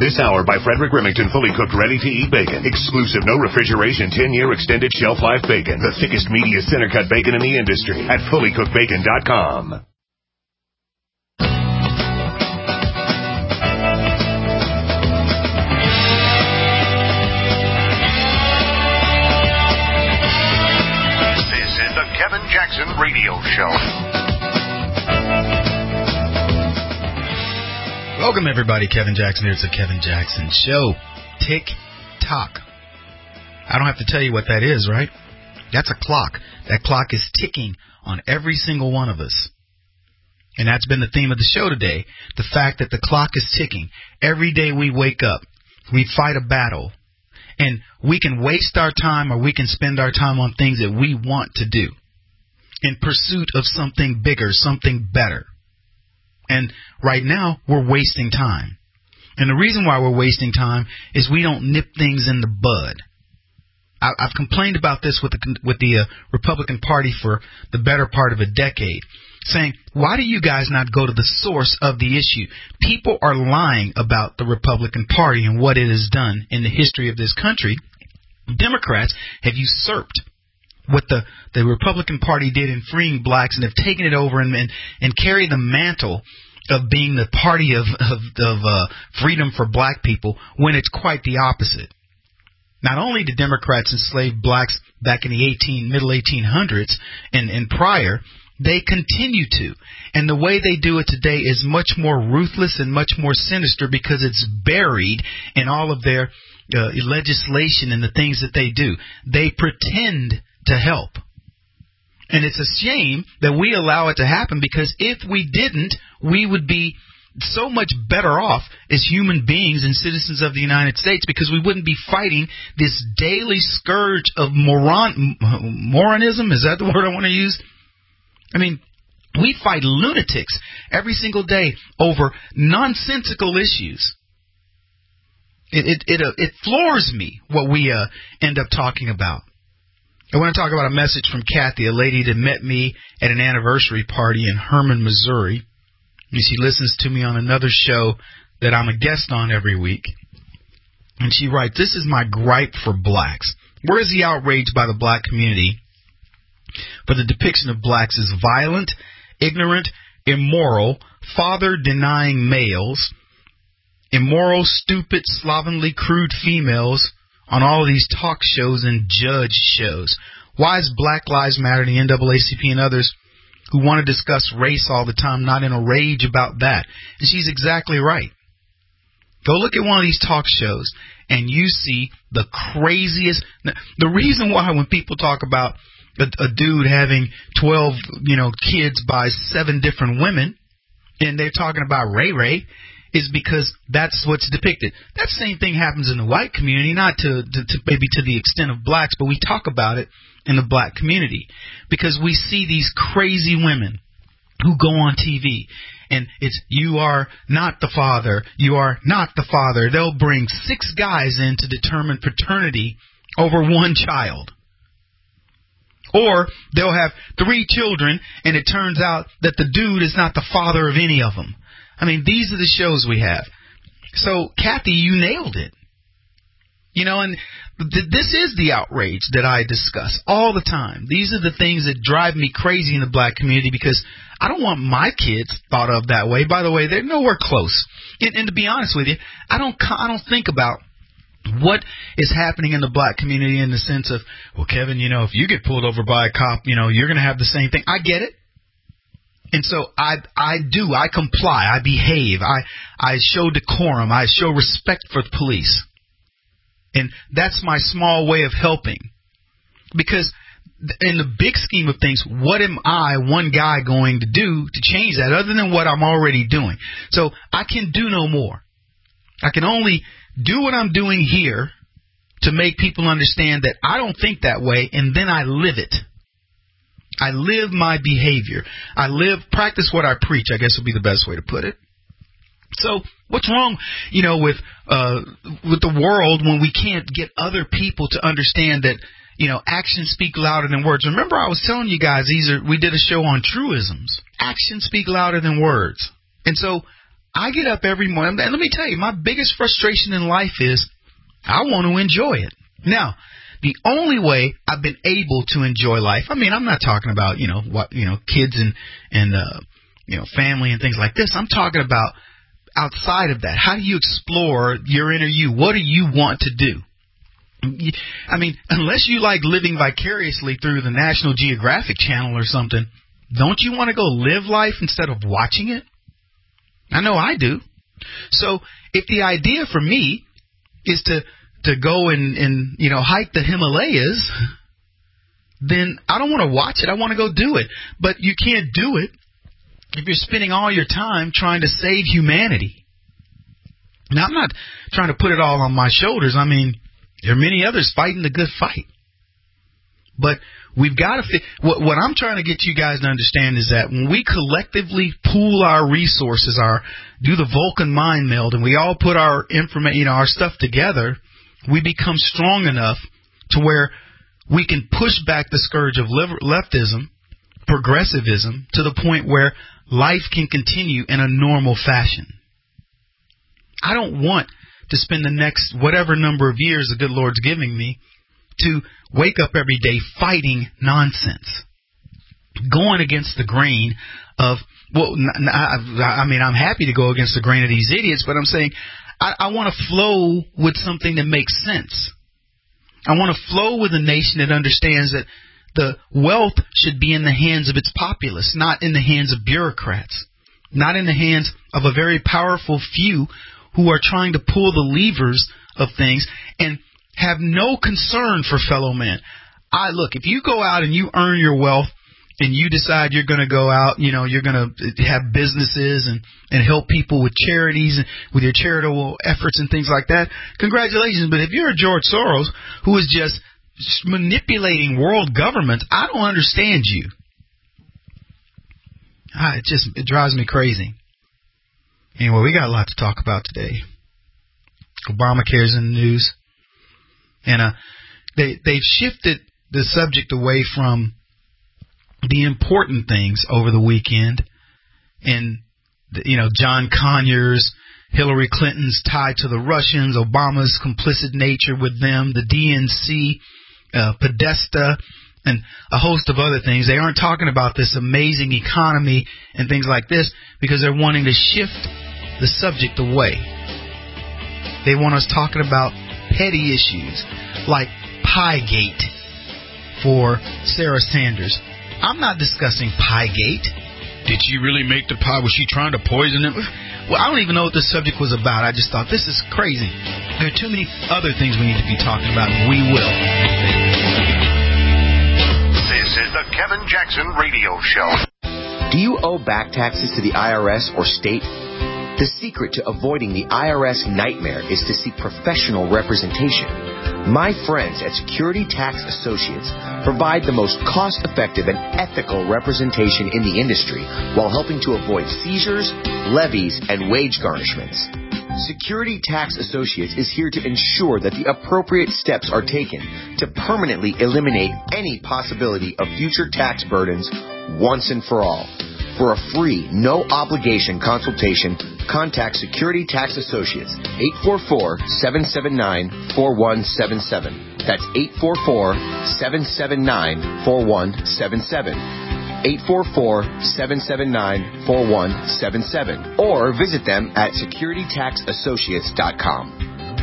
This hour by Frederick Remington, fully cooked, ready-to-eat bacon. Exclusive, no refrigeration, 10-year extended shelf life bacon. The thickest, meatiest, center-cut bacon in the industry at fullycookedbacon.com. This is the Kevin Jackson Radio Show. Welcome, everybody. Kevin Jackson here. It's the Kevin Jackson Show. Tick-tock. I don't have to tell you what that is, right? That's a clock. That clock is ticking on every single one of us. And that's been the theme of the show today. The fact that the clock is ticking. Every day we wake up, we fight a battle. And we can waste our time or we can spend our time on things that we want to do in pursuit of something bigger, something better. And right now, we're wasting time. And the reason why we're wasting time is we don't nip things in the bud. I've complained about this with the Republican Party for the better part of a decade, saying, why do you guys not go to the source of the issue? People are lying about the Republican Party and what it has done in the history of this country. Democrats have usurped what the Republican Party did in freeing blacks and have taken it over and carry the mantle of being the party of freedom for black people when it's quite the opposite. Not only did Democrats enslave blacks back in the middle 1800s and prior, they continue to. And the way they do it today is much more ruthless and much more sinister because it's buried in all of their legislation and the things that they do. They pretend to help. And it's a shame that we allow it to happen because if we didn't, we would be so much better off as human beings and citizens of the United States because we wouldn't be fighting this daily scourge of moronism. Is that the word I want to use? I mean, we fight lunatics every single day over nonsensical issues. It floors me what we end up talking about. I want to talk about a message from Kathy, a lady that met me at an anniversary party in Hermann, Missouri. She listens to me on another show that I'm a guest on every week. And she writes, this is my gripe for blacks. Where is the outrage by the black community for the depiction of blacks as violent, ignorant, immoral, father-denying males, immoral, stupid, slovenly, crude females on all of these talk shows and judge shows? Why is Black Lives Matter, the NAACP, and others who want to discuss race all the time not in a rage about that? And she's exactly right. Go look at one of these talk shows and you see the craziest. The reason why when people talk about a dude having 12, kids by 7 different women and they're talking about Ray Ray is because that's what's depicted. That same thing happens in the white community, not to maybe to the extent of blacks, but we talk about it in the black community because we see these crazy women who go on TV and it's, you are not the father, you are not the father. They'll bring 6 guys in to determine paternity over 1 child. Or they'll have 3 children and it turns out that the dude is not the father of any of them. I mean, these are the shows we have. So, Kathy, you nailed it. And this is the outrage that I discuss all the time. These are the things that drive me crazy in the black community because I don't want my kids thought of that way. By the way, they're nowhere close. And to be honest with you, I don't think about what is happening in the black community in the sense of, well, Kevin, if you get pulled over by a cop, you're going to have the same thing. I get it. And so I comply, I behave, I show decorum, I show respect for the police. And that's my small way of helping. Because in the big scheme of things, what am I, one guy, going to do to change that other than what I'm already doing? So I can do no more. I can only do what I'm doing here to make people understand that I don't think that way, and then I live it. I live my behavior. Practice what I preach, I guess would be the best way to put it. So what's wrong, with the world when we can't get other people to understand that, actions speak louder than words? Remember I was telling you guys, we did a show on truisms. Actions speak louder than words. And so I get up every morning, and let me tell you, my biggest frustration in life is I want to enjoy it. Now, the only way I've been able to enjoy life, I mean, I'm not talking about, kids and family and things like this. I'm talking about outside of that. How do you explore your inner you? What do you want to do? I mean, unless you like living vicariously through the National Geographic Channel or something, don't you want to go live life instead of watching it? I know I do. So if the idea for me is to go and hike the Himalayas, then I don't want to watch it. I want to go do it. But you can't do it if you're spending all your time trying to save humanity. Now, I'm not trying to put it all on my shoulders. I mean, there are many others fighting the good fight. But we've got to what I'm trying to get you guys to understand is that when we collectively pool our resources, do the Vulcan mind meld, and we all put our information, our stuff together, we become strong enough to where we can push back the scourge of leftism, progressivism, to the point where life can continue in a normal fashion. I don't want to spend the next whatever number of years the good Lord's giving me to wake up every day fighting nonsense, going against the grain of, I'm happy to go against the grain of these idiots, but I'm saying I want to flow with something that makes sense. I want to flow with a nation that understands that the wealth should be in the hands of its populace, not in the hands of bureaucrats, not in the hands of a very powerful few who are trying to pull the levers of things and have no concern for fellow men. Look, if you go out and you earn your wealth and you decide you're going to go out, you're going to have businesses and help people with charities and with your charitable efforts and things like that, congratulations. But if you're a George Soros who is just manipulating world governments, I don't understand you. It drives me crazy. Anyway, we got a lot to talk about today. Obamacare's in the news. And they've shifted the subject away from the important things over the weekend. And, John Conyers, Hillary Clinton's tied to the Russians, Obama's complicit nature with them, the DNC, Podesta, and a host of other things. They aren't talking about this amazing economy and things like this because they're wanting to shift the subject away. They want us talking about petty issues like Piegate for Sarah Sanders. I'm not discussing Piegate. Did she really make the pie? Was she trying to poison him? Well, I don't even know what the subject was about. I just thought, this is crazy. There are too many other things we need to be talking about, and we will. This is the Kevin Jackson Radio Show. Do you owe back taxes to the IRS or state? The secret to avoiding the IRS nightmare is to seek professional representation. My friends at Security Tax Associates provide the most cost-effective and ethical representation in the industry while helping to avoid seizures, levies, and wage garnishments. Security Tax Associates is here to ensure that the appropriate steps are taken to permanently eliminate any possibility of future tax burdens once and for all. For a free, no-obligation consultation, contact Security Tax Associates, 844-779-4177. That's 844-779-4177. 844-779-4177. Or visit them at securitytaxassociates.com.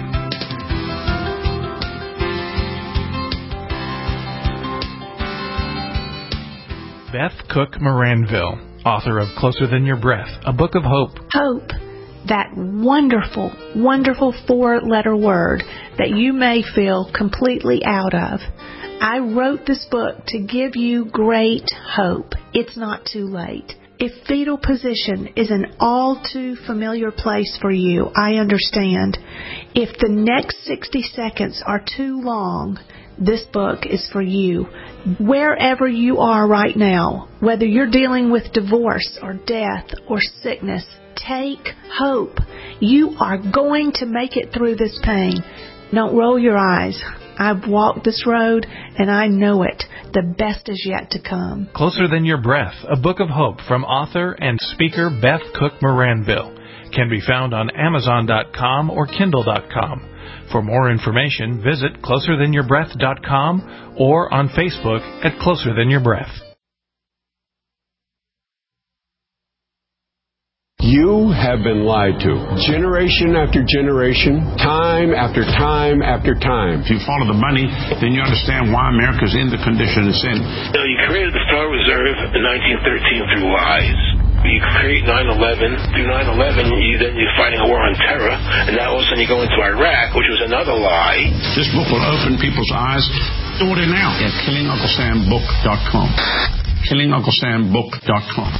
Beth Cook Moranville, author of Closer Than Your Breath, a book of hope. Hope, that wonderful, wonderful four-letter word that you may feel completely out of. I wrote this book to give you great hope. It's not too late. If fetal position is an all too familiar place for you, I understand. If the next 60 seconds are too long, this book is for you. Wherever you are right now, whether you're dealing with divorce or death or sickness, take hope. You are going to make it through this pain. Don't roll your eyes. I've walked this road and I know it. The best is yet to come. Closer Than Your Breath, a book of hope from author and speaker Beth Cook Moranville. can be found on Amazon.com or Kindle.com. For more information, visit closerthanYourBreath.com or on Facebook at Closer Than Your Breath. You have been lied to. Generation after generation, time after time after time. If you follow the money, then you understand why America's in the condition it's in. You created the Federal Reserve in 1913 through lies. You create 9/11. Through 9/11, you're fighting a war on terror, and now all of a sudden you go into Iraq, which was another lie. This book will open people's eyes. Order now at KillingUncleSamBook.com. KillingUncleSamBook.com.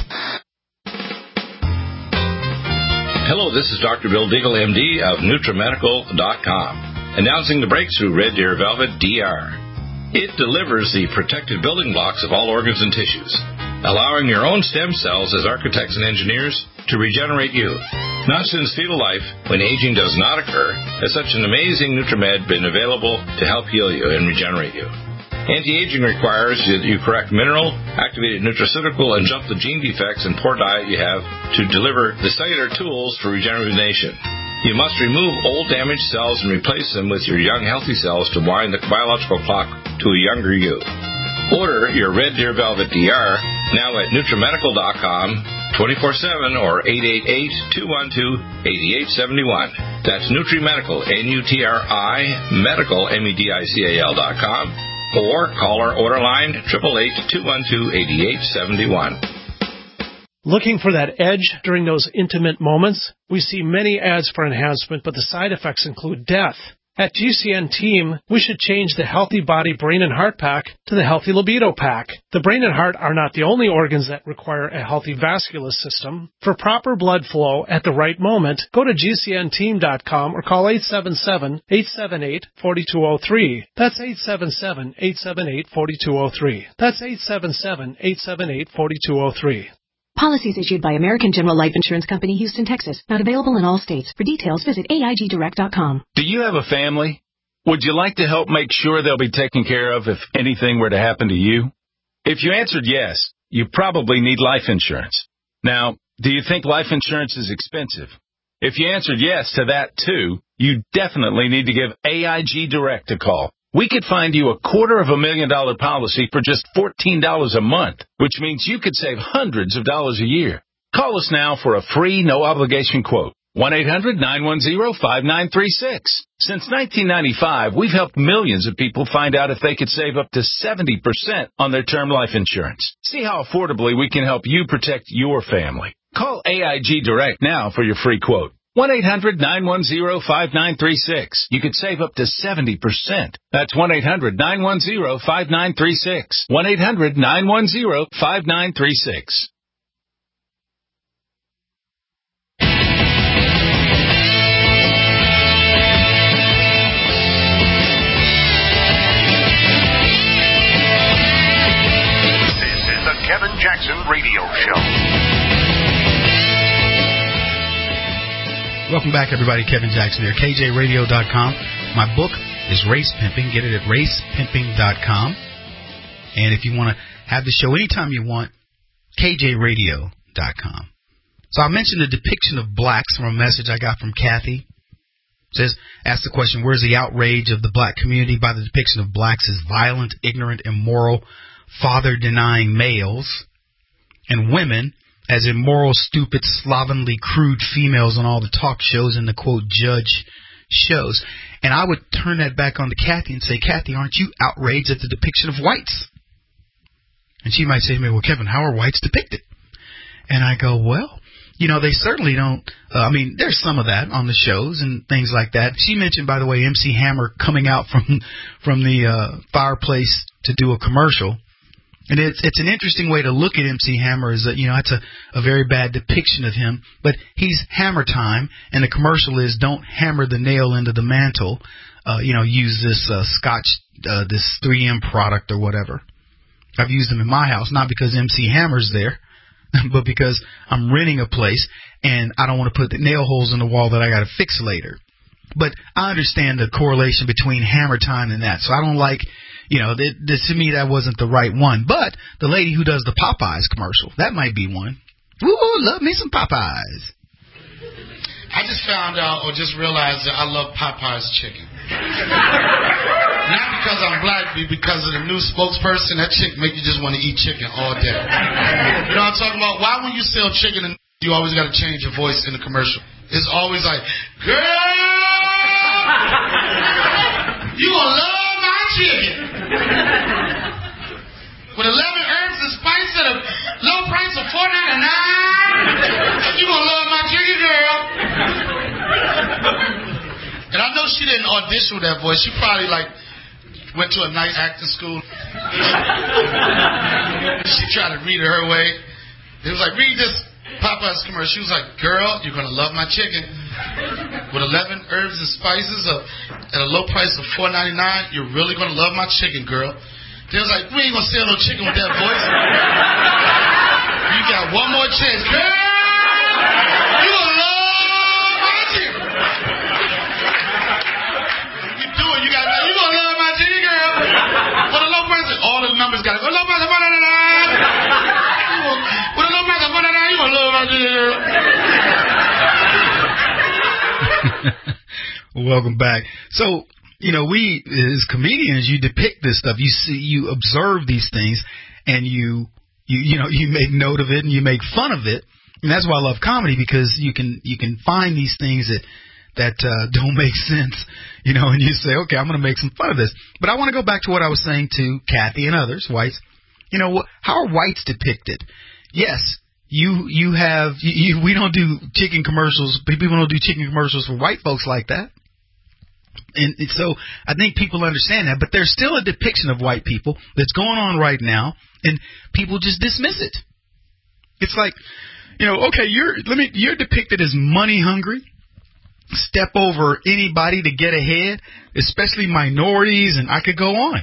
Hello, this is Dr. Bill Deagle, MD of NutriMedical.com, announcing the breakthrough Red Deer Velvet DR. It delivers the protective building blocks of all organs and tissues, allowing your own stem cells as architects and engineers to regenerate you. Not since fetal life, when aging does not occur, has such an amazing NutriMed been available to help heal you and regenerate you. Anti-aging requires that you correct mineral, activated nutraceutical, and jump the gene defects and poor diet you have to deliver the cellular tools for regeneration. You must remove old damaged cells and replace them with your young healthy cells to wind the biological clock to a younger you. Order your Red Deer Velvet DR now at NutriMedical.com 24/7 or 888-212-8871. That's NutriMedical, N-U-T-R-I, Medical, MEDICAL.com. Or call our order line 888-212-8871. Looking for that edge during those intimate moments? We see many ads for enhancement, but the side effects include death. At GCN Team, we should change the Healthy Body, Brain, and Heart Pack to the Healthy Libido Pack. The brain and heart are not the only organs that require a healthy vascular system. For proper blood flow at the right moment, go to GCNteam.com or call 877-878-4203. That's 877-878-4203. That's 877-878-4203. Policies issued by American General Life Insurance Company, Houston, Texas. Not available in all states. For details, visit AIGdirect.com. Do you have a family? Would you like to help make sure they'll be taken care of if anything were to happen to you? If you answered yes, you probably need life insurance. Now, do you think life insurance is expensive? If you answered yes to that too, you definitely need to give AIG Direct a call. We could find you a $250,000 policy for just $14 a month, which means you could save hundreds of dollars a year. Call us now for a free, no-obligation quote. 1-800-910-5936. Since 1995, we've helped millions of people find out if they could save up to 70% on their term life insurance. See how affordably we can help you protect your family. Call AIG Direct now for your free quote. 1-800-910-5936. You could save up to 70%. That's 1-800-910-5936. 1-800-910-5936. This is the Kevin Jackson Radio Show. Welcome back, everybody. Kevin Jackson here, KJRadio.com. My book is Race Pimping. Get it at racepimping.com. And if you want to have the show anytime you want, KJRadio.com. So I mentioned the depiction of blacks from a message I got from Kathy. It says, ask the question, where's the outrage of the black community by the depiction of blacks as violent, ignorant, immoral, father-denying males, and women as immoral, stupid, slovenly, crude females on all the talk shows and the, quote, judge shows. And I would turn that back on to Kathy and say, Kathy, aren't you outraged at the depiction of whites? And she might say to me, well, Kevin, how are whites depicted? And I go, well, you know, they certainly don't. There's some of that on the shows and things like that. She mentioned, by the way, MC Hammer coming out from the fireplace to do a commercial. And it's an interesting way to look at MC Hammer, is that, you know, it's a very bad depiction of him. But he's Hammer Time, and the commercial is don't hammer the nail into the mantle. Use this Scotch, this 3M product or whatever. I've used them in my house, not because MC Hammer's there, but because I'm renting a place, and I don't want to put the nail holes in the wall that I got to fix later. But I understand the correlation between Hammer Time and that. So I don't like... to me, that wasn't the right one. But the lady who does the Popeyes commercial, that might be one. Woo, love me some Popeyes. I just found out or just realized that I love Popeye's chicken. Not because I'm black, but because of the new spokesperson. That chick make you just want to eat chicken all day. You know what I'm talking about? Why when you sell chicken, you always got to change your voice in the commercial? It's always like, girl, you gonna love my chicken. With 11 herbs and spices at a low price of $4.99, you gonna love my chicken, girl. And I know she didn't audition with that voice. She probably went to a night acting school. She tried to read it her way. It was like, read this Popeye's commercial. She was like, girl, you're gonna love my chicken. With 11 herbs and spices at a low price of $4.99, you're really gonna love my chicken, girl. They was like, we ain't gonna sell no chicken with that voice. You got one more chance, girl. You gonna love my chicken. You do it. You gonna love my chicken, girl. With a low price, all the numbers got to go. Low price of $4.99. With a low price of $4.99, you gonna love my chicken, girl. Welcome back. So, we as comedians, you depict this stuff. You observe these things, and you make note of it and you make fun of it. And that's why I love comedy, because you can find these things that don't make sense, and you say, okay, I'm going to make some fun of this. But I want to go back to what I was saying to Kathy and others, whites. How are whites depicted? Yes. We don't do chicken commercials. People don't do chicken commercials for white folks like that. And so I think people understand that, but there's still a depiction of white people that's going on right now, and people just dismiss it. It's like, okay, you're depicted as money hungry, step over anybody to get ahead, especially minorities, and I could go on.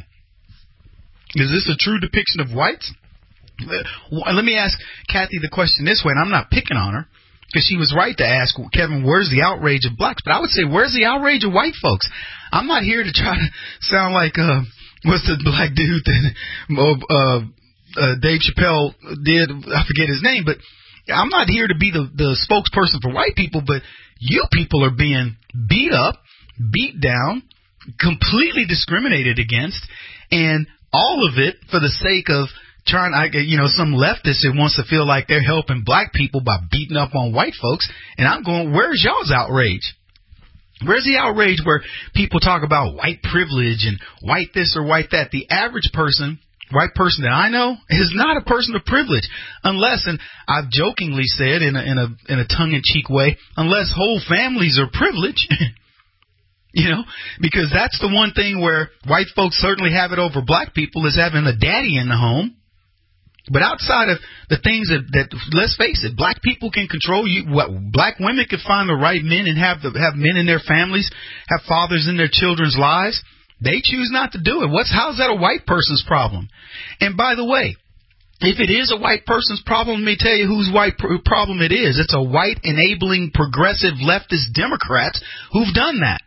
Is this a true depiction of whites? Let me ask Kathy the question this way, and I'm not picking on her, because she was right to ask, Kevin, where's the outrage of blacks? But I would say, where's the outrage of white folks? I'm not here to try to sound like, what's the black dude that Dave Chappelle did? I forget his name, but I'm not here to be the spokesperson for white people, but you people are being beat up, beat down, completely discriminated against, and all of it for the sake of some leftist that wants to feel like they're helping black people by beating up on white folks. And I'm going, where's y'all's outrage? Where's the outrage where people talk about white privilege and white this or white that? The average person, white person that I know, is not a person of privilege, unless, and I've jokingly said in a tongue-in-cheek way, unless whole families are privileged. Because that's the one thing where white folks certainly have it over black people, is having a daddy in the home. But outside of the things that let's face it, black people can control you. Black women can find the right men and have men in their families, have fathers in their children's lives. They choose not to do it. How's that a white person's problem? And by the way, if it is a white person's problem, let me tell you whose white problem it is. It's a white enabling progressive leftist Democrats who've done that.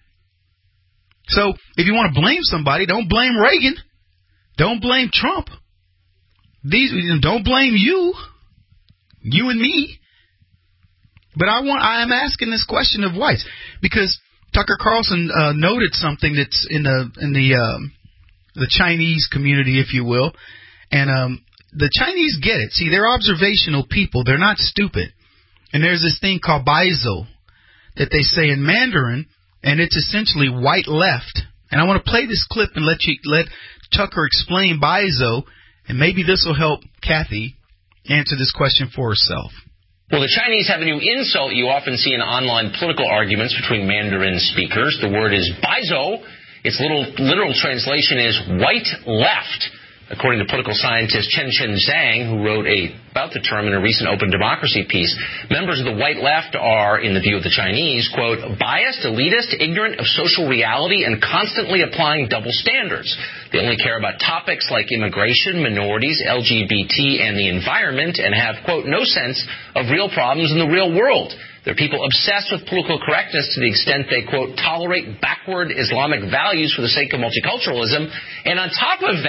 So if you want to blame somebody, don't blame Reagan. Don't blame Trump. Don't blame you and me. But I am asking this question of whites, because Tucker Carlson noted something that's in the Chinese community, if you will, and the Chinese get it. See, they're observational people. They're not stupid. And there's this thing called baizo that they say in Mandarin, and it's essentially white left. And I want to play this clip and let Tucker explain baizo. And maybe this will help Kathy answer this question for herself. Well, the Chinese have a new insult you often see in online political arguments between Mandarin speakers. The word is baizo. Its literal translation is white left, according to political scientist Chen Zhang, who wrote about the term in a recent Open Democracy piece. Members of the white left are, in the view of the Chinese, quote, biased, elitist, ignorant of social reality, and constantly applying double standards. They only care about topics like immigration, minorities, LGBT, and the environment, and have, quote, no sense of real problems in the real world. They're people obsessed with political correctness to the extent they, quote, tolerate backward Islamic values for the sake of multiculturalism. And on top of that,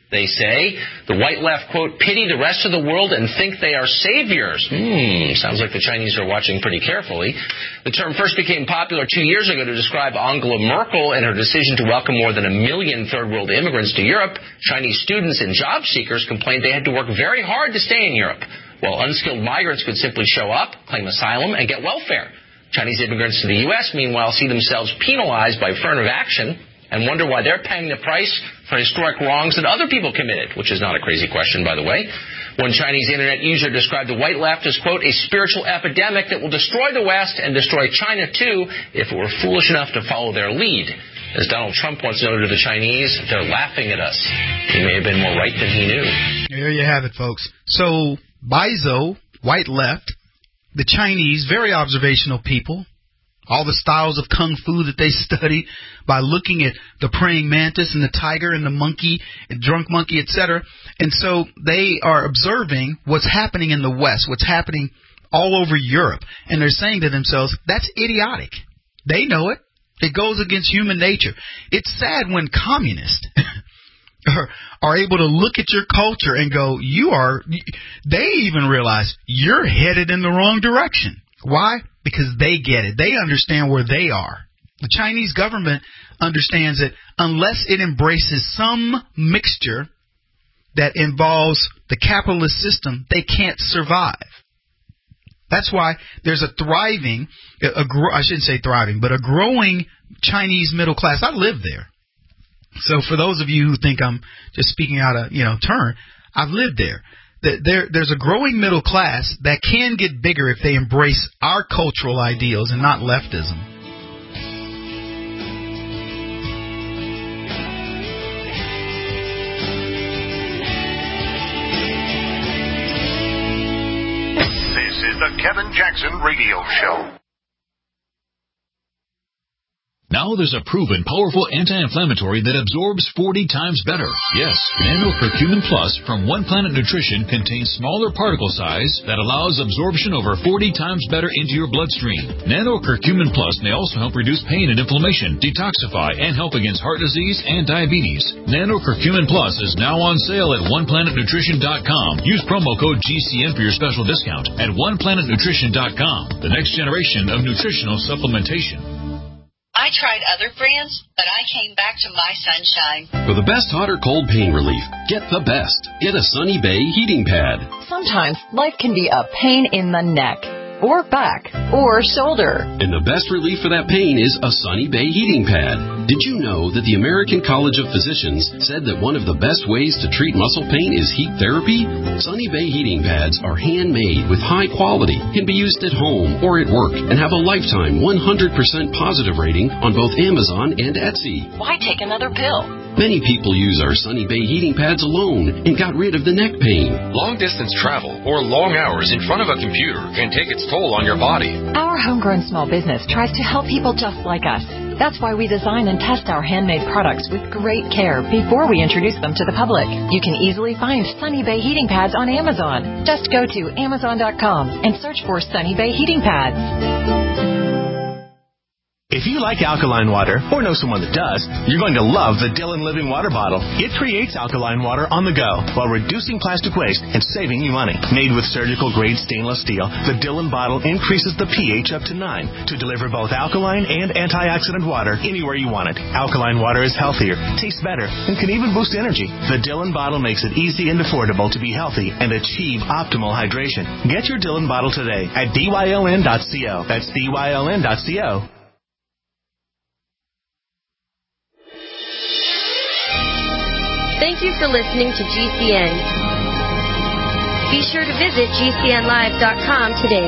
They say the white left, quote, pity the rest of the world and think they are saviors. Sounds like the Chinese are watching pretty carefully. The term first became popular 2 years ago to describe Angela Merkel and her decision to welcome more than 1 million third-world immigrants to Europe. Chinese students and job seekers complained they had to work very hard to stay in Europe, while unskilled migrants could simply show up, claim asylum, and get welfare. Chinese immigrants to the U.S., meanwhile, see themselves penalized by affirmative action and wonder why they're paying the price for historic wrongs that other people committed, which is not a crazy question, by the way. One Chinese internet user described the white left as, quote, a spiritual epidemic that will destroy the West and destroy China, too, if it were foolish enough to follow their lead. As Donald Trump once noted to the Chinese, they're laughing at us. He may have been more right than he knew. There you have it, folks. So, Baizo, white left, the Chinese, very observational people, all the styles of kung fu that they study by looking at the praying mantis and the tiger and the monkey, and drunk monkey, etc. And so they are observing what's happening in the West, what's happening all over Europe. And they're saying to themselves, that's idiotic. They know it. It goes against human nature. It's sad when communists are able to look at your culture and go, they even realize you're headed in the wrong direction. Why? Because they get it. They understand where they are. The Chinese government understands that unless it embraces some mixture that involves the capitalist system, they can't survive. That's why there's a thriving, I shouldn't say thriving, but a growing Chinese middle class. I live there. So for those of you who think I'm just speaking out of, turn, I've lived there. There's a growing middle class that can get bigger if they embrace our cultural ideals and not leftism. This is the Kevin Jackson Radio Show. Now there's a proven, powerful anti-inflammatory that absorbs 40 times better. Yes, Nano Curcumin Plus from One Planet Nutrition contains smaller particle size that allows absorption over 40 times better into your bloodstream. Nano Curcumin Plus may also help reduce pain and inflammation, detoxify, and help against heart disease and diabetes. Nano Curcumin Plus is now on sale at OnePlanetNutrition.com. Use promo code GCN for your special discount at OnePlanetNutrition.com. The next generation of nutritional supplementation. I tried other brands, but I came back to My Sunshine. For the best hot or cold pain relief, get the best. Get a Sunny Bay heating pad. Sometimes life can be a pain in the neck, or back, or shoulder. And the best relief for that pain is a Sunny Bay heating pad. Did you know that the American College of Physicians said that one of the best ways to treat muscle pain is heat therapy? Sunny Bay heating pads are handmade with high quality, can be used at home or at work, and have a lifetime 100% positive rating on both Amazon and Etsy. Why take another pill? Many people use our Sunny Bay heating pads alone and got rid of the neck pain. Long-distance travel or long hours in front of a computer can take its toll on your body. Our homegrown small business tries to help people just like us. That's why we design and test our handmade products with great care before we introduce them to the public. You can easily find Sunny Bay heating pads on Amazon. Just go to Amazon.com and search for Sunny Bay heating pads. If you like alkaline water, or know someone that does, you're going to love the Dillon Living Water Bottle. It creates alkaline water on the go while reducing plastic waste and saving you money. Made with surgical-grade stainless steel, the Dillon bottle increases the pH up to 9 to deliver both alkaline and antioxidant water anywhere you want it. Alkaline water is healthier, tastes better, and can even boost energy. The Dillon bottle makes it easy and affordable to be healthy and achieve optimal hydration. Get your Dillon bottle today at dyln.co. That's dyln.co. Thank you for listening to GCN. Be sure to visit GCNlive.com today.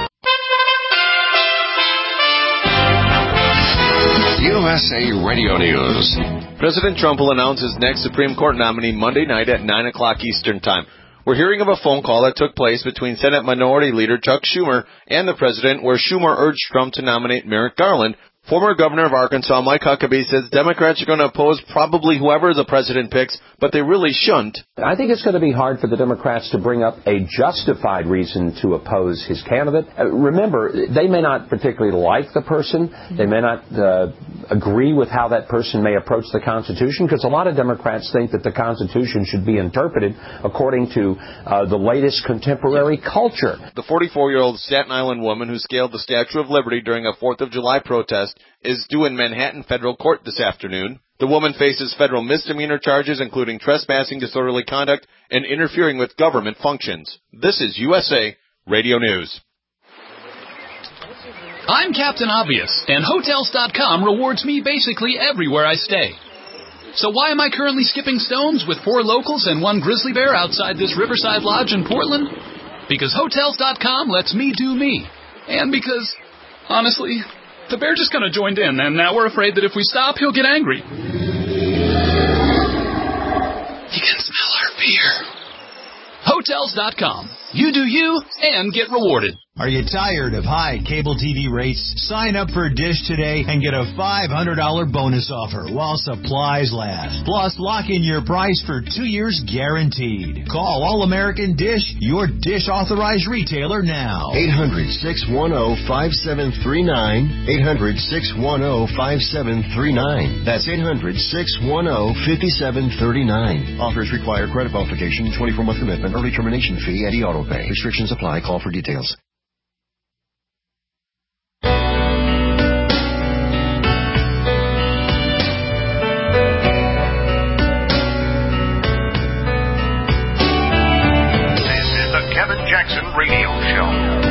USA Radio News. President Trump will announce his next Supreme Court nominee Monday night at 9 o'clock Eastern Time. We're hearing of a phone call that took place between Senate Minority Leader Chuck Schumer and the president, where Schumer urged Trump to nominate Merrick Garland Former Governor of Arkansas, Mike Huckabee, says Democrats are going to oppose probably whoever the president picks, but they really shouldn't. I think it's going to be hard for the Democrats to bring up a justified reason to oppose his candidate. Remember, they may not particularly like the person. They may not agree with how that person may approach the Constitution, because a lot of Democrats think that the Constitution should be interpreted according to the latest contemporary culture. The 44-year-old Staten Island woman who scaled the Statue of Liberty during a 4th of July protest is due in Manhattan federal court this afternoon. The woman faces federal misdemeanor charges, including trespassing, disorderly conduct, and interfering with government functions. This is USA Radio News. I'm Captain Obvious, and Hotels.com rewards me basically everywhere I stay. So why am I currently skipping stones with 4 locals and 1 grizzly bear outside this Riverside Lodge in Portland? Because Hotels.com lets me do me. And because, honestly, the bear just kind of joined in, and now we're afraid that if we stop, he'll get angry. He can smell our beer. Hotels.com. You do you and get rewarded. Are you tired of high cable TV rates? Sign up for Dish today and get a $500 bonus offer while supplies last. Plus, lock in your price for 2 years guaranteed. Call All American Dish, your Dish authorized retailer now. 800-610-5739. 800-610-5739. That's 800-610-5739. Offers require credit qualification, 24-month commitment, early termination fee, and auto pay. Restrictions apply. Call for details. Jackson Radio Show.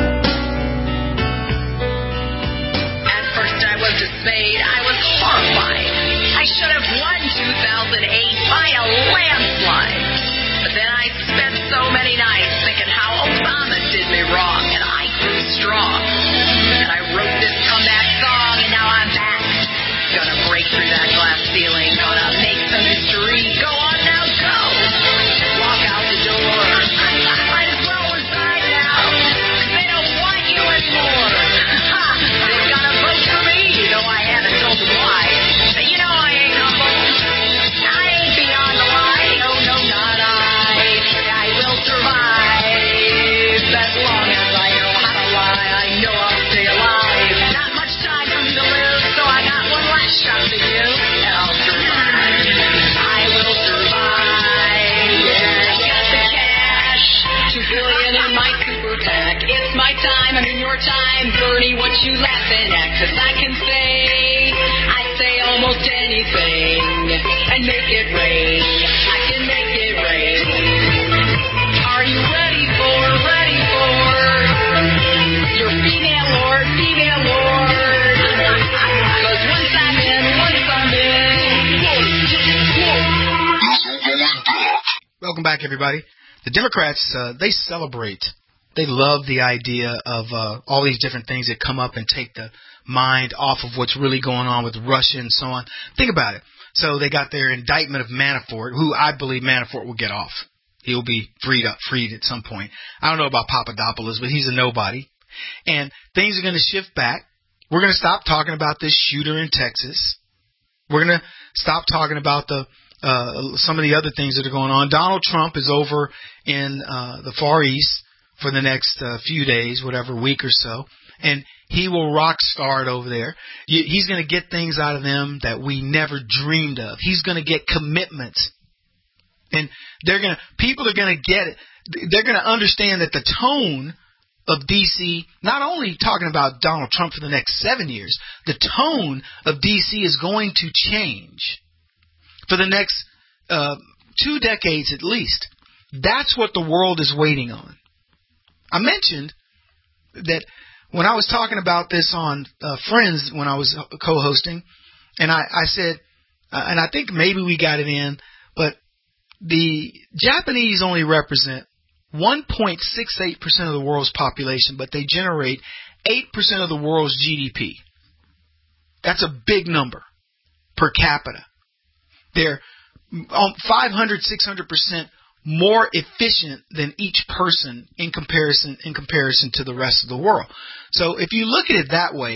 At first I was dismayed. I was horrified. I should have won 2008 by a landslide. But then I spent so many nights thinking how Obama did me wrong, and I grew strong. And I wrote this comeback song, and now I'm back. Gonna break through that glass ceiling. Gonna make some history. Go on now, go. Walk out the door. Might as well resign now, 'cause they don't want you anymore. They're gonna vote for me, though I haven't told them why. But you know I ain't humble. I ain't beyond the line. No, no, not I. I will survive as long as I know how to lie. I know I'll stay alive. Not much time for me to live, so I got one last shot to give, and I'll survive. I will survive. Yeah, I got the cash. $2 billion in my super PAC. It's my time, I mean your time. Bernie, what you laughing at? 'Cause I can say almost anything and make it rain. I can make it rain. Are you ready for your female lord? 'Cause once I'm in. Welcome back, everybody. The Democrats, they celebrate. They love the idea of all these different things that come up and take the mind off of what's really going on with Russia and so on. Think about it. So they got their indictment of Manafort, who I believe Manafort will get off. He'll be freed at some point. I don't know about Papadopoulos, but he's a nobody. And things are going to shift back. We're going to stop talking about this shooter in Texas. We're going to stop talking about some of the other things that are going on. Donald Trump is over in the Far East for the next few days, whatever, week or so, and he will rock star it over there. He's going to get things out of them that we never dreamed of. He's going to get commitments, and people are going to get it. They're going to understand that the tone of D.C., not only talking about Donald Trump for the next 7 years, the tone of D.C. is going to change for the next 2 decades at least. That's what the world is waiting on. I mentioned that when I was talking about this on Friends when I was co-hosting, and I said, and I think maybe we got it in, but the Japanese only represent 1.68% of the world's population, but they generate 8% of the world's GDP. That's a big number per capita. They're 500, 600% more efficient than each person in comparison to the rest of the world. So if you look at it that way,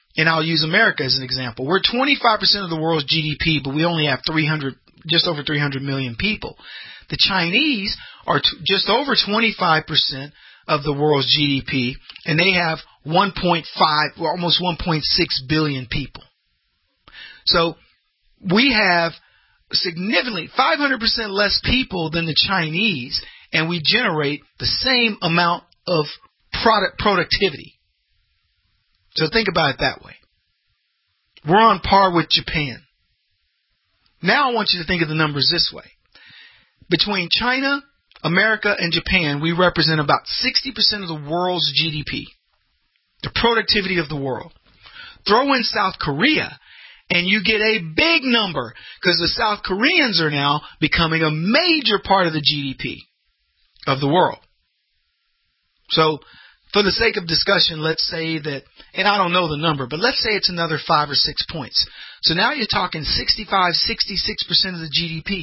And I'll use America as an example. We're 25% of the world's GDP, but we only have just over 300 million people. The Chinese are just over 25% of the world's GDP, and they have 1.5, or almost 1.6 billion people. So we have significantly 500% less people than the Chinese, and we generate the same amount of productivity. So think about it that way. We're on par with Japan. Now I want you to think of the numbers this way. Between China, America, and Japan, we represent about 60% of the world's GDP, the productivity of the world. Throw in South Korea, and you get a big number, because the South Koreans are now becoming a major part of the GDP of the world. So, for the sake of discussion, let's say that, and I don't know the number, but let's say it's another 5 or 6 points. So now you're talking 65, 66% of the GDP.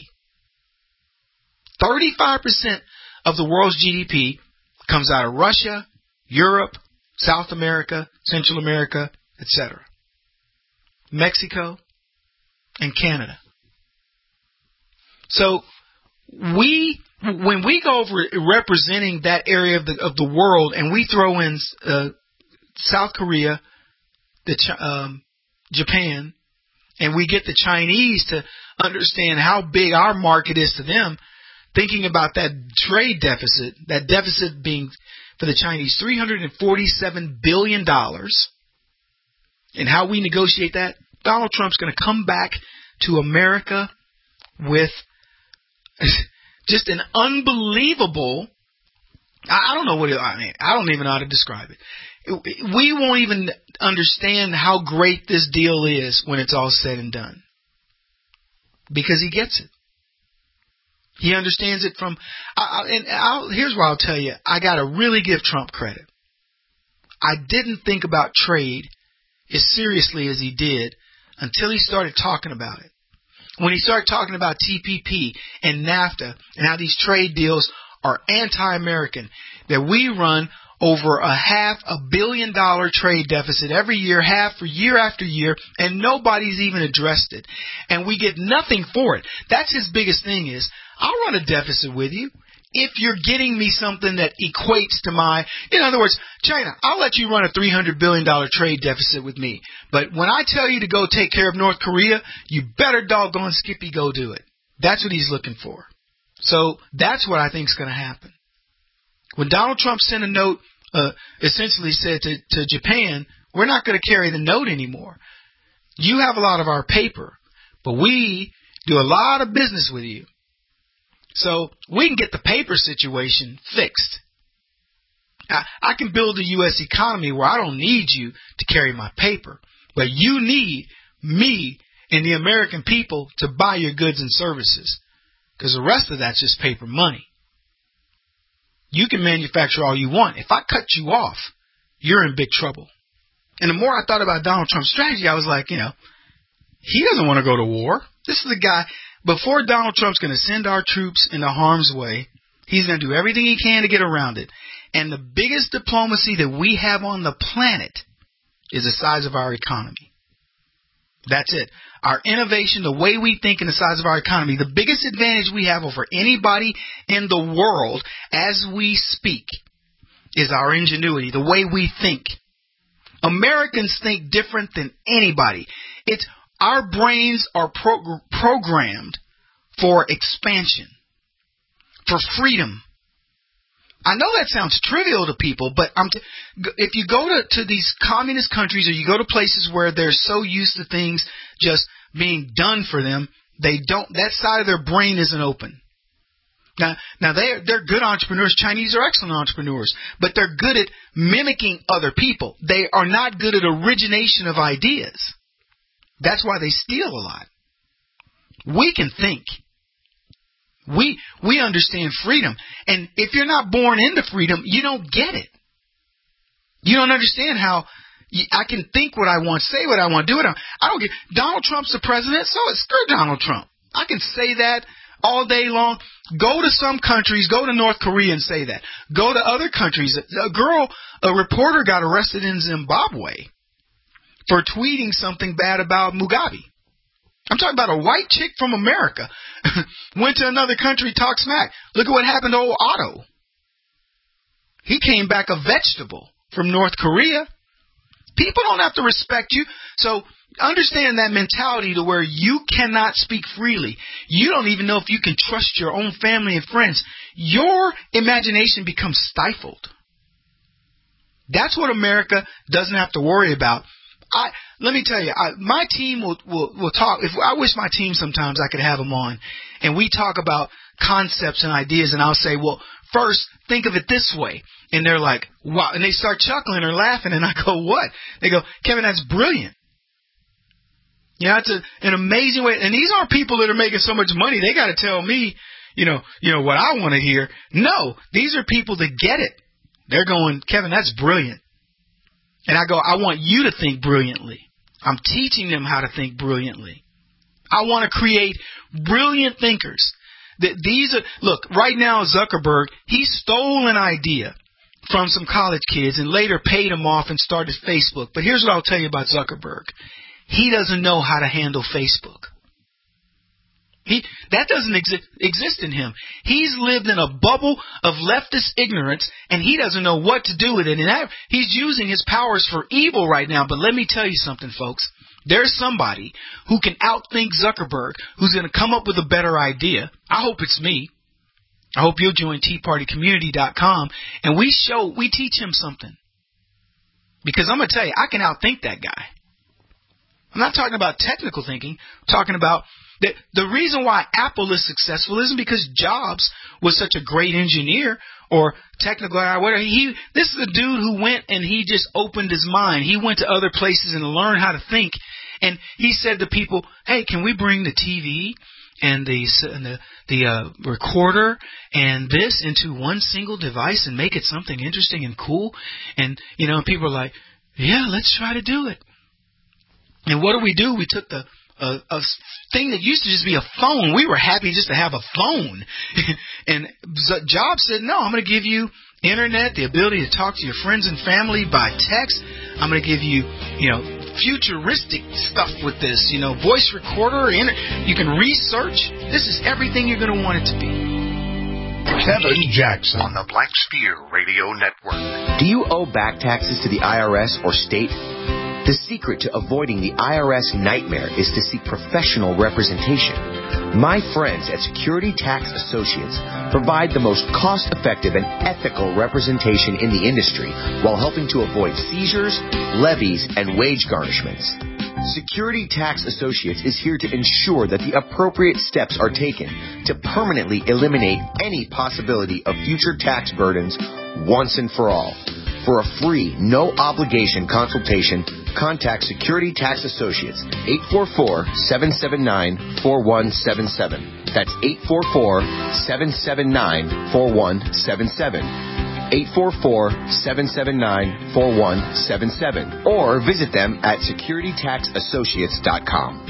35% of the world's GDP comes out of Russia, Europe, South America, Central America, etc. Mexico, and Canada. So when we go over representing that area of the world, and we throw in South Korea, Japan, and we get the Chinese to understand how big our market is to them, thinking about that trade deficit, that deficit being for the Chinese $347 billion, and how we negotiate that, Donald Trump's going to come back to America with just an unbelievable, I don't know what I mean. I don't even know how to describe it. We won't even understand how great this deal is when it's all said and done, because he gets it. He understands it from, here's what I'll tell you. I got to really give Trump credit. I didn't think about trade as seriously as he did until he started talking about it. When he started talking about TPP and NAFTA and how these trade deals are anti-American, that we run over $500 million trade deficit every year, for year after year, and nobody's even addressed it. And we get nothing for it. That's his biggest thing is, I'll run a deficit with you if you're getting me something that equates to in other words, China, I'll let you run a $300 billion trade deficit with me. But when I tell you to go take care of North Korea, you better doggone Skippy go do it. That's what he's looking for. So that's what I think is going to happen. When Donald Trump sent a note, essentially said to Japan, we're not going to carry the note anymore. You have a lot of our paper, but we do a lot of business with you. So we can get the paper situation fixed. I can build a U.S. economy where I don't need you to carry my paper, but you need me and the American people to buy your goods and services, because the rest of that's just paper money. You can manufacture all you want. If I cut you off, you're in big trouble. And the more I thought about Donald Trump's strategy, I was like, he doesn't want to go to war. This is the guy. Before Donald Trump's going to send our troops into harm's way, he's going to do everything he can to get around it. And the biggest diplomacy that we have on the planet is the size of our economy. That's it. Our innovation, the way we think, and the size of our economy, the biggest advantage we have over anybody in the world as we speak is our ingenuity, the way we think. Americans think different than anybody. Our brains are programmed for expansion, for freedom. I know that sounds trivial to people, but if you go to these communist countries, or you go to places where they're so used to things just being done for them, that side of their brain isn't open. Now they're good entrepreneurs. Chinese are excellent entrepreneurs, but they're good at mimicking other people. They are not good at origination of ideas. That's why they steal a lot. We can think. We understand freedom. And if you're not born into freedom, you don't get it. You don't understand how I can think what I want, say what I want, do what I don't get. Donald Trump's the president, so screw Donald Trump. I can say that all day long. Go to some countries, go to North Korea and say that. Go to other countries. A reporter got arrested in Zimbabwe for tweeting something bad about Mugabe. I'm talking about a white chick from America went to another country, talked smack. Look at what happened to old Otto. He came back a vegetable from North Korea. People don't have to respect you. So understand that mentality to where you cannot speak freely. You don't even know if you can trust your own family and friends. Your imagination becomes stifled. That's what America doesn't have to worry about. Let me tell you, my team will talk. I wish my team sometimes I could have them on, and we talk about concepts and ideas, and I'll say, well, first, think of it this way. And they're like, wow. And they start chuckling or laughing, and I go, what? They go, Kevin, that's brilliant. Yeah, it's an amazing way. And these aren't people that are making so much money. They got to tell me, you know what I want to hear. No, these are people that get it. They're going, Kevin, that's brilliant. And I go, I want you to think brilliantly. I'm teaching them how to think brilliantly. I want to create brilliant thinkers. Look, right now Zuckerberg, he stole an idea from some college kids and later paid them off and started Facebook. But here's what I'll tell you about Zuckerberg. He doesn't know how to handle Facebook. That doesn't exist in him. He's lived in a bubble of leftist ignorance, and he doesn't know what to do with it. And he's using his powers for evil right now. But let me tell you something, folks. There's somebody who can outthink Zuckerberg, who's going to come up with a better idea. I hope it's me. I hope you'll join TeaPartyCommunity.com, and we teach him something. Because I'm going to tell you, I can outthink that guy. I'm not talking about technical thinking. I'm talking about the reason why Apple is successful isn't because Jobs was such a great engineer or technical guy or whatever. This is a dude who went and he just opened his mind. He went to other places and learned how to think. And he said to people, hey, can we bring the TV and the recorder and this into one single device and make it something interesting and cool? And, people are like, yeah, let's try to do it. And what do? We took a thing that used to just be a phone. We were happy just to have a phone. And Jobs said, no, I'm going to give you internet, the ability to talk to your friends and family by text. I'm going to give you, futuristic stuff with this, voice recorder. You can research. This is everything you're going to want it to be. Kevin Jackson on the Black Spear Radio Network. Do you owe back taxes to the IRS or state? The secret to avoiding the IRS nightmare is to seek professional representation. My friends at Security Tax Associates provide the most cost-effective and ethical representation in the industry while helping to avoid seizures, levies, and wage garnishments. Security Tax Associates is here to ensure that the appropriate steps are taken to permanently eliminate any possibility of future tax burdens once and for all. For a free, no-obligation consultation, contact Security Tax Associates, 844-779-4177. That's 844-779-4177. 844-779-4177. Or visit them at securitytaxassociates.com.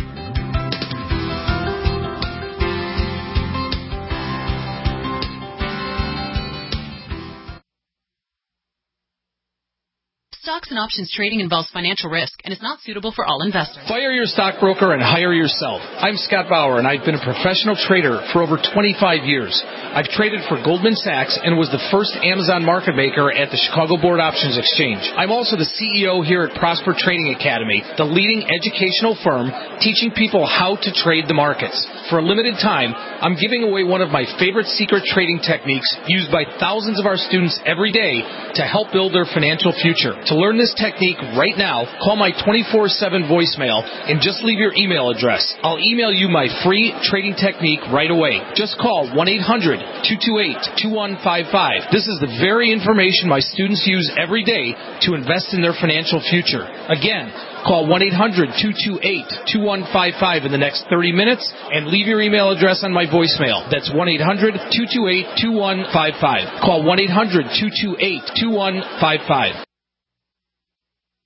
Stocks and options trading involves financial risk and is not suitable for all investors. Fire your stockbroker and hire yourself. I'm Scott Bauer, and I've been a professional trader for over 25 years. I've traded for Goldman Sachs and was the first Amazon market maker at the Chicago Board Options Exchange. I'm also the CEO here at Prosper Trading Academy, the leading educational firm teaching people how to trade the markets. For a limited time, I'm giving away one of my favorite secret trading techniques used by thousands of our students every day to help build their financial future. To learn this technique right now, call my 24/7 voicemail and just leave your email address. I'll email you my free trading technique right away. Just call 1-800-228-2155. This is the very information my students use every day to invest in their financial future. Again, call 1-800-228-2155 in the next 30 minutes and leave your email address on my voicemail. That's 1-800-228-2155. Call 1-800-228-2155.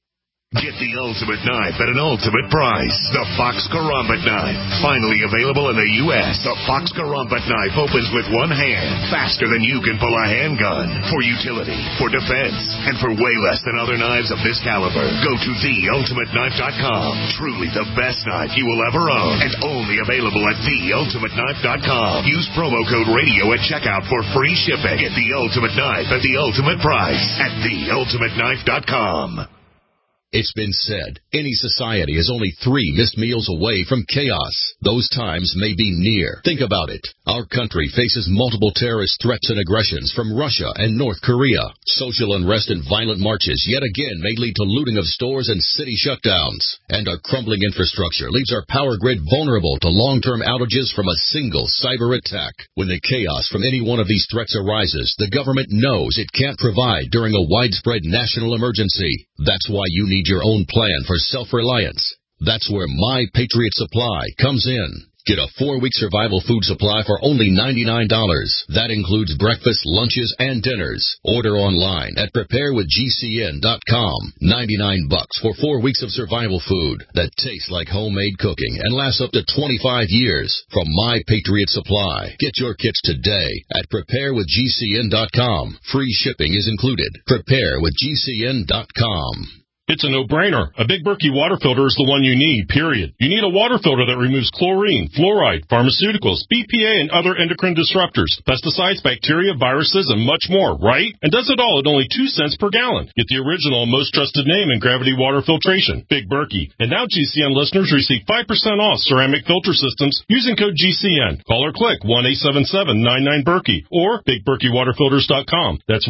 Get the ultimate knife at an ultimate price. The Fox Karambit knife. Finally available in the U.S. The Fox Karambit knife opens with one hand, faster than you can pull a handgun. For utility, for defense, and for way less than other knives of this caliber. Go to theultimateknife.com. Truly the best knife you will ever own. And only available at theultimateknife.com. Use promo code radio at checkout for free shipping. Get the ultimate knife at the ultimate price at theultimateknife.com. It's been said, any society is only 3 missed meals away from chaos. Those times may be near. Think about it. Our country faces multiple terrorist threats and aggressions from Russia and North Korea. Social unrest and violent marches yet again may lead to looting of stores and city shutdowns. And our crumbling infrastructure leaves our power grid vulnerable to long-term outages from a single cyber attack. When the chaos from any one of these threats arises, the government knows it can't provide during a widespread national emergency. That's why you need your own plan for self-reliance. That's where My Patriot Supply comes in. Get a 4-week survival food supply for only $99. That includes breakfast, lunches, and dinners. Order online at preparewithgcn.com. $99 for 4 weeks of survival food that tastes like homemade cooking and lasts up to 25 years. From My Patriot Supply. Get your kits today at preparewithgcn.com. Free shipping is included. Preparewithgcn.com. It's a no-brainer. A Big Berkey water filter is the one you need, period. You need a water filter that removes chlorine, fluoride, pharmaceuticals, BPA, and other endocrine disruptors, pesticides, bacteria, viruses, and much more, right? And does it all at only 2 cents per gallon. Get the original and most trusted name in gravity water filtration, Big Berkey. And now GCN listeners receive 5% off ceramic filter systems using code GCN. Call or click 1-877-99-BERKEY or BigBerkeyWaterFilters.com. That's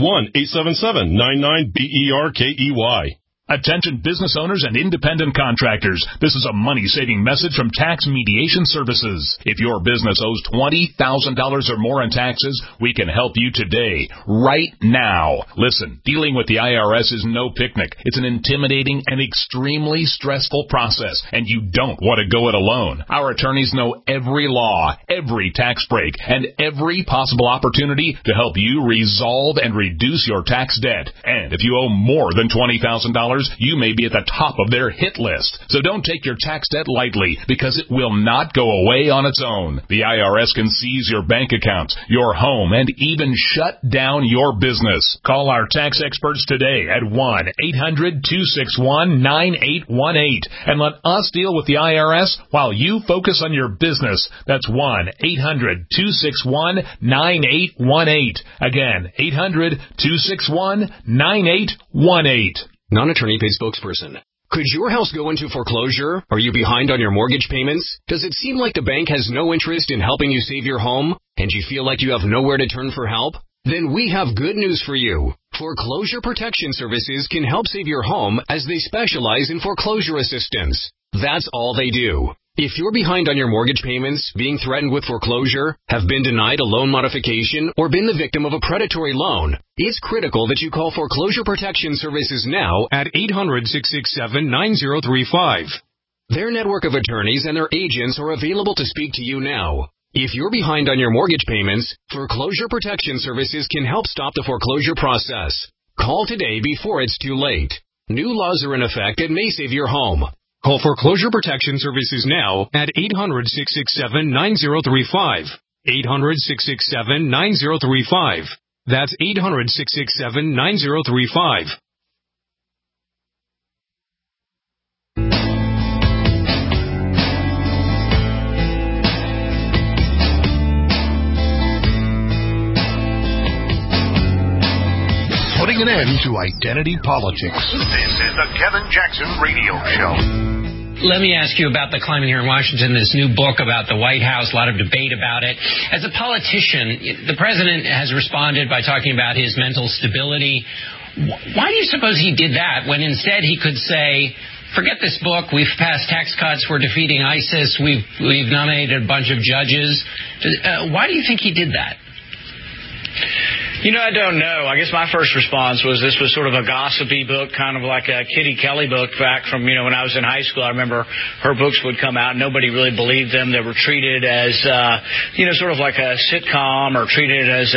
1-877-99-BERKEY. Attention business owners and independent contractors. This is a money-saving message from Tax Mediation Services. If your business owes $20,000 or more in taxes, we can help you today, right now. Listen, dealing with the IRS is no picnic. It's an intimidating and extremely stressful process, and you don't want to go it alone. Our attorneys know every law, every tax break, and every possible opportunity to help you resolve and reduce your tax debt. And if you owe more than $20,000, you may be at the top of their hit list. So don't take your tax debt lightly, because it will not go away on its own. The IRS can seize your bank accounts, your home, and even shut down your business. Call our tax experts today at 1-800-261-9818 and let us deal with the IRS while you focus on your business. That's 1-800-261-9818. Again, 800-261-9818. Non-attorney paid spokesperson. Could your house go into foreclosure? Are you behind on your mortgage payments? Does it seem like the bank has no interest in helping you save your home? And you feel like you have nowhere to turn for help? Then we have good news for you. Foreclosure Protection Services can help save your home as they specialize in foreclosure assistance. That's all they do. If you're behind on your mortgage payments, being threatened with foreclosure, have been denied a loan modification, or been the victim of a predatory loan, it's critical that you call Foreclosure Protection Services now at 800-667-9035. Their network of attorneys and their agents are available to speak to you now. If you're behind on your mortgage payments, Foreclosure Protection Services can help stop the foreclosure process. Call today before it's too late. New laws are in effect that may save your home. Call Foreclosure Protection Services now at 800-667-9035. 800-667-9035. That's 800-667-9035. Putting an end to identity politics. This is the Kevin Jackson Radio Show. Let me ask you about the climate here in Washington, this new book about the White House, a lot of debate about it. As a politician, the president has responded by talking about his mental stability. Why do you suppose he did that when instead he could say, forget this book, we've passed tax cuts, we're defeating ISIS, we've nominated a bunch of judges? Why do you think he did that? I don't know. I guess my first response was this was sort of a gossipy book, kind of like a Kitty Kelly book back from, when I was in high school. I remember her books would come out. Nobody really believed them. They were treated as, sort of like a sitcom or treated as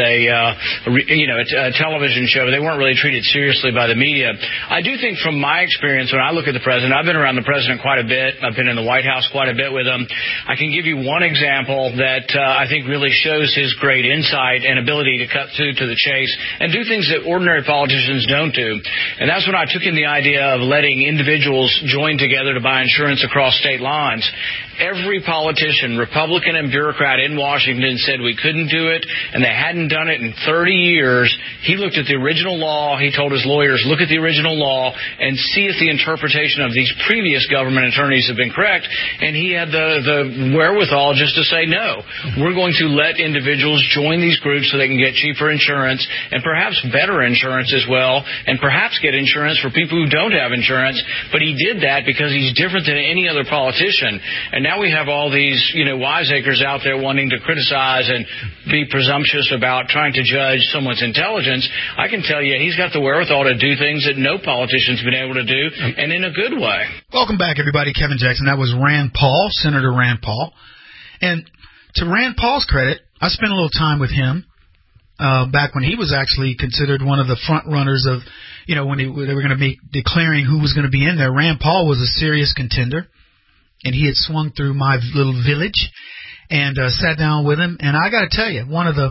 a television show. They weren't really treated seriously by the media. I do think from my experience, when I look at the president, I've been around the president quite a bit. I've been in the White House quite a bit with him. I can give you one example that I think really shows his great insight and ability to cut through to the chase and do things that ordinary politicians don't do. And that's when I took in the idea of letting individuals join together to buy insurance across state lines. Every politician, Republican and bureaucrat in Washington said we couldn't do it, and they hadn't done it in 30 years. He looked at the original law. He told his lawyers, look at the original law and see if the interpretation of these previous government attorneys have been correct. And he had the wherewithal just to say, no, we're going to let individuals join these groups so they can get cheaper insurance and perhaps better insurance as well, and perhaps get insurance for people who don't have insurance. But he did that because he's different than any other politician. And now we have all these, wiseacres out there wanting to criticize and be presumptuous about trying to judge someone's intelligence. I can tell you he's got the wherewithal to do things that no politician's been able to do, and in a good way. Welcome back, everybody. Kevin Jackson. That was Rand Paul, Senator Rand Paul. And to Rand Paul's credit, I spent a little time with him back when he was actually considered one of the front runners of, when they were going to be declaring who was going to be in there. Rand Paul was a serious contender, and he had swung through my little village and sat down with him. And I got to tell you,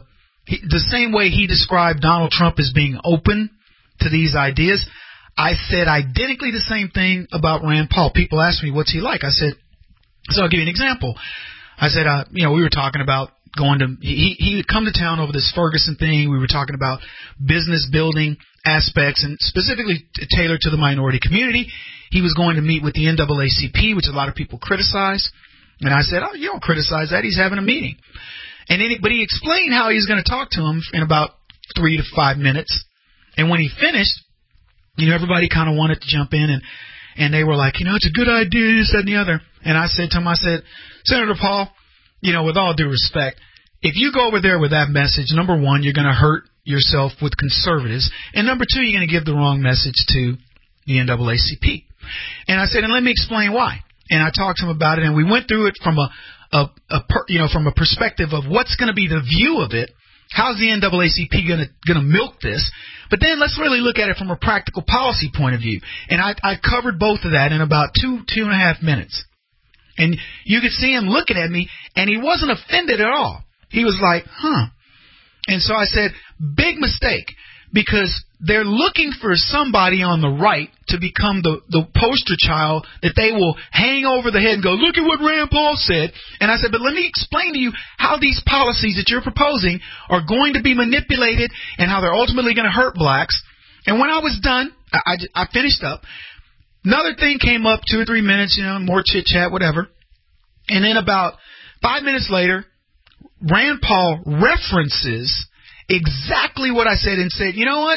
the same way he described Donald Trump as being open to these ideas, I said identically the same thing about Rand Paul. People ask me, what's he like? I said, so I'll give you an example. I said, we were talking about he would come to town over this Ferguson thing. We were talking about business building aspects and specifically tailored to the minority community. He was going to meet with the NAACP, which a lot of people criticize. And I said, you don't criticize that. He's having a meeting. But he explained how he was going to talk to him in about 3 to 5 minutes. And when he finished, everybody kind of wanted to jump in and they were like, it's a good idea, this, that, and the other. And I said to him, Senator Paul, with all due respect, if you go over there with that message, number one, you're going to hurt yourself with conservatives. And number two, you're going to give the wrong message to the NAACP. And I said, and let me explain why. And I talked to him about it, and we went through it from from a perspective of what's going to be the view of it. How's the NAACP going to milk this? But then let's really look at it from a practical policy point of view. And I covered both of that in about 2.5 minutes. And you could see him looking at me, and he wasn't offended at all. He was like, And so I said, big mistake, because they're looking for somebody on the right to become the poster child that they will hang over the head and go, look at what Rand Paul said. And I said, but let me explain to you how these policies that you're proposing are going to be manipulated and how they're ultimately going to hurt blacks. And when I was done, I finished up. Another thing came up, 2 or 3 minutes, more chit-chat, whatever. And then about 5 minutes later, Rand Paul references exactly what I said and said, you know what?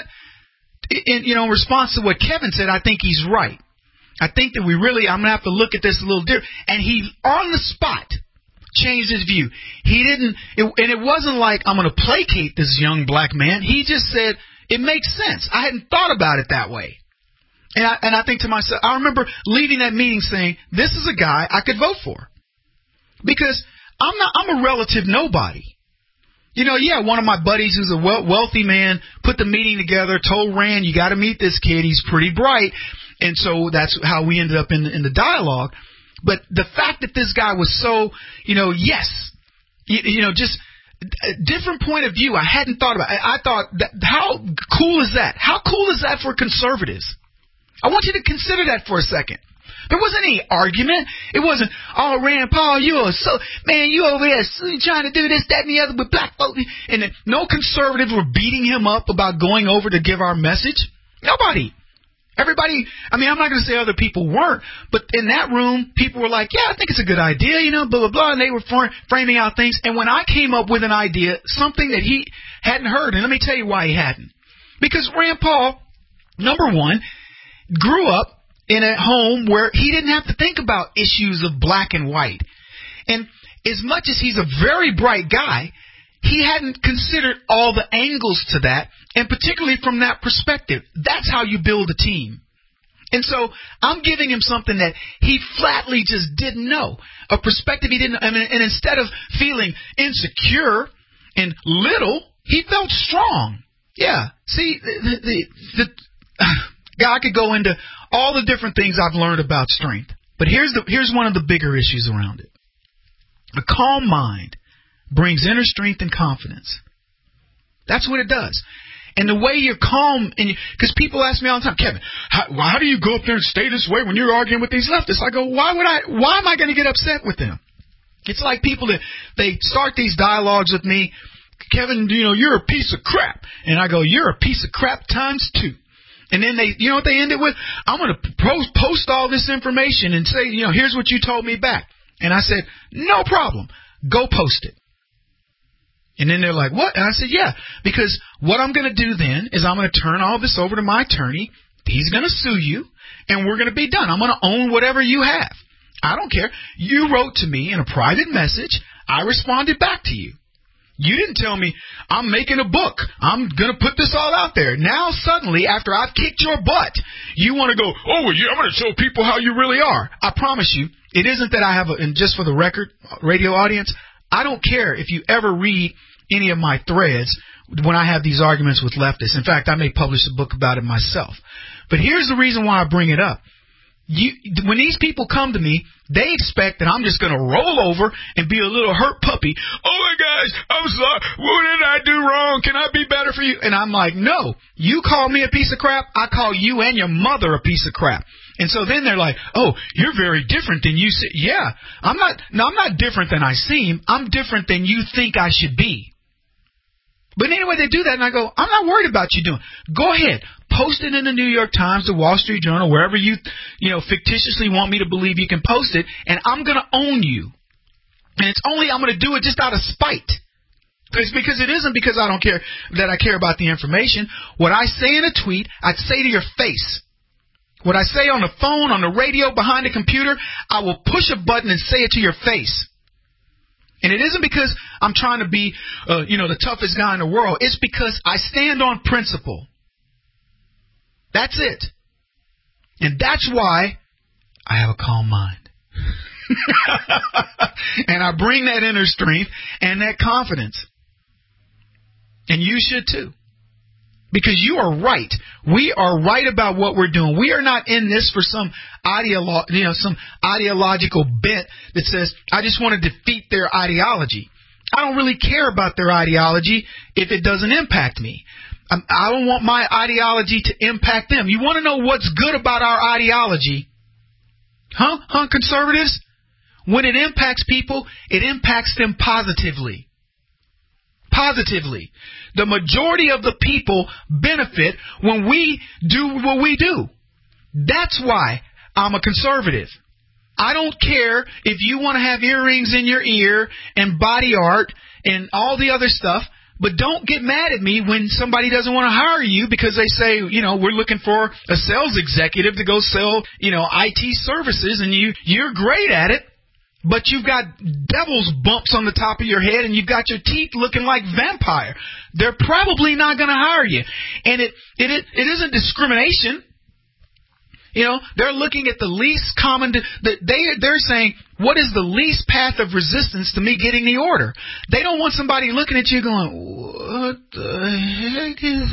In response to what Kevin said, I think he's right. I think that I'm going to have to look at this a little different. And he, on the spot, changed his view. And it wasn't like, I'm going to placate this young black man. He just said, it makes sense. I hadn't thought about it that way. And I think to myself, I remember leaving that meeting saying, this is a guy I could vote for. Because I'm a relative nobody. One of my buddies who's a wealthy man put the meeting together, told Rand, you got to meet this kid. He's pretty bright. And so that's how we ended up in the dialogue. But the fact that this guy was so, just a different point of view I hadn't thought about. I thought, how cool is that? How cool is that for conservatives? I want you to consider that for a second. There wasn't any argument. It wasn't, Rand Paul, you over there trying to do this, that, and the other with black folks. And then no conservatives were beating him up about going over to give our message. Nobody. Everybody, I'm not going to say other people weren't, but in that room, people were like, yeah, I think it's a good idea, blah, blah, blah, and they were framing out things. And when I came up with an idea, something that he hadn't heard, and let me tell you why he hadn't. Because Rand Paul, number one, grew up in a home where he didn't have to think about issues of black and white. And as much as he's a very bright guy, he hadn't considered all the angles to that, and particularly from that perspective. That's how you build a team. And so I'm giving him something that he flatly just didn't know, a perspective he didn't. And instead of feeling insecure and little, he felt strong. Yeah. See, God could go into all the different things I've learned about strength, but here's one of the bigger issues around it. A calm mind brings inner strength and confidence. That's what it does. And the way you're calm, because people ask me all the time, Kevin, how do you go up there and stay this way when you're arguing with these leftists? I go, why am I going to get upset with them? It's like people that they start these dialogues with me, Kevin, you're a piece of crap. And I go, you're a piece of crap times 2. And then you know what they end it with? I'm going to post all this information and say, here's what you told me back. And I said, no problem. Go post it. And then they're like, what? And I said, yeah, because what I'm going to do then is I'm going to turn all this over to my attorney. He's going to sue you, and we're going to be done. I'm going to own whatever you have. I don't care. You wrote to me in a private message. I responded back to you. You didn't tell me I'm making a book. I'm going to put this all out there. Now suddenly, after I've kicked your butt, you want to go, I'm going to show people how you really are. I promise you, it isn't that I have and just for the record, radio audience, I don't care if you ever read any of my threads when I have these arguments with leftists. In fact, I may publish a book about it myself. But here's the reason why I bring it up. When these people come to me, they expect that I'm just going to roll over and be a little hurt puppy. Oh, my gosh, I'm sorry. What did I do wrong? Can I be better for you? And I'm like, no. You call me a piece of crap, I call you and your mother a piece of crap. And so then they're like, oh, you're very different than you say. Yeah, I'm not different than I seem. I'm different than you think I should be. But anyway, they do that, and I go, I'm not worried about you doing. Go ahead. Post it in the New York Times, the Wall Street Journal, wherever you fictitiously want me to believe you can post it, and I'm going to own you. And I'm going to do it just out of spite. It's because it isn't because I don't care that I care about the information. What I say in a tweet, I'd say to your face. What I say on the phone, on the radio, behind the computer, I will push a button and say it to your face. And it isn't because I'm trying to be, the toughest guy in the world. It's because I stand on principle. That's it. And that's why I have a calm mind. And I bring that inner strength and that confidence. And you should too. Because you are right. We are right about what we're doing. We are not in this for some ideological bent that says, I just want to defeat their ideology. I don't really care about their ideology if it doesn't impact me. I don't want my ideology to impact them. You want to know what's good about our ideology? Huh, conservatives? When it impacts people, it impacts them positively. Positively. The majority of the people benefit when we do what we do. That's why I'm a conservative. I don't care if you want to have earrings in your ear and body art and all the other stuff, but don't get mad at me when somebody doesn't want to hire you because they say, we're looking for a sales executive to go sell, IT services, and you're great at it. But you've got devil's bumps on the top of your head and you've got your teeth looking like vampire. They're probably not going to hire you. And it isn't discrimination. They're looking at the least common, they're saying, what is the least path of resistance to me getting the order? They don't want somebody looking at you going, what the heck is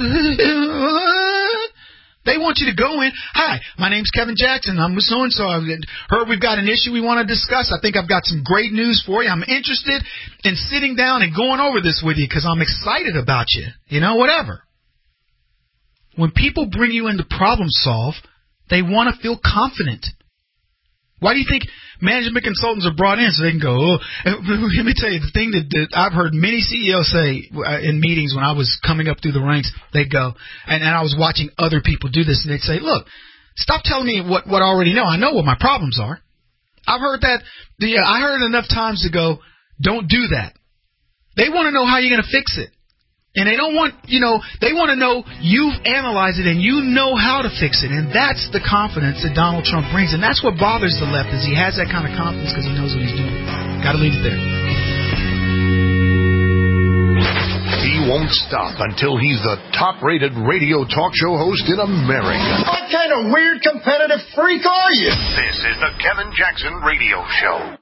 this? They want you to go in. Hi, my name's Kevin Jackson. I'm with so-and-so. I've heard we've got an issue we want to discuss. I think I've got some great news for you. I'm interested in sitting down and going over this with you because I'm excited about you. Whatever. When people bring you in to problem solve, they want to feel confident. Why do you think management consultants are brought in so they can go, let me tell you, the thing that I've heard many CEOs say in meetings when I was coming up through the ranks, they'd go, and I was watching other people do this, and they'd say, look, stop telling me what I already know. I know what my problems are. I've heard that. I heard enough times to go, don't do that. They want to know how you're going to fix it. And they don't want, they want to know you've analyzed it and you know how to fix it. And that's the confidence that Donald Trump brings. And that's what bothers the left is he has that kind of confidence because he knows what he's doing. Got to leave it there. won't stop until he's the top-rated radio talk show host in America. What kind of weird competitive freak are you? This is the Kevin Jackson Radio Show.